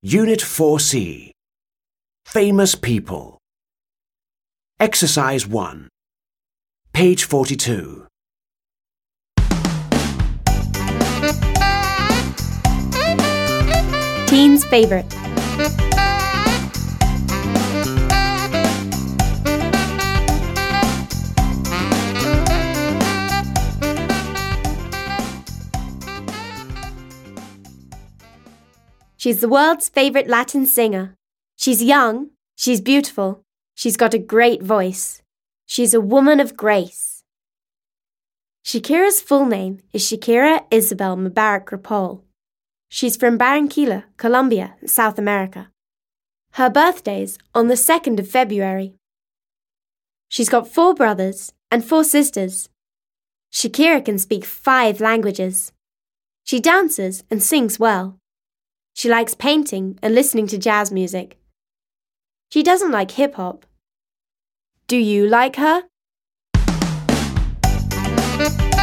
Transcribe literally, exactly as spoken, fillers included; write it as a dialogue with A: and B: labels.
A: Unit four C. Famous People. Exercise one. Page forty-two.
B: Teen's favorite. She's the world's favorite Latin singer. She's young, she's beautiful, she's got a great voice. She's a woman of grace. Shakira's full name is Shakira Isabel Mubarak Rapol. She's from Barranquilla, Colombia, South America. Her birthday's on the second of February. She's got four brothers and four sisters. Shakira can speak five languages. She dances and sings well. She likes painting and listening to jazz music. She doesn't like hip-hop. Do you like her?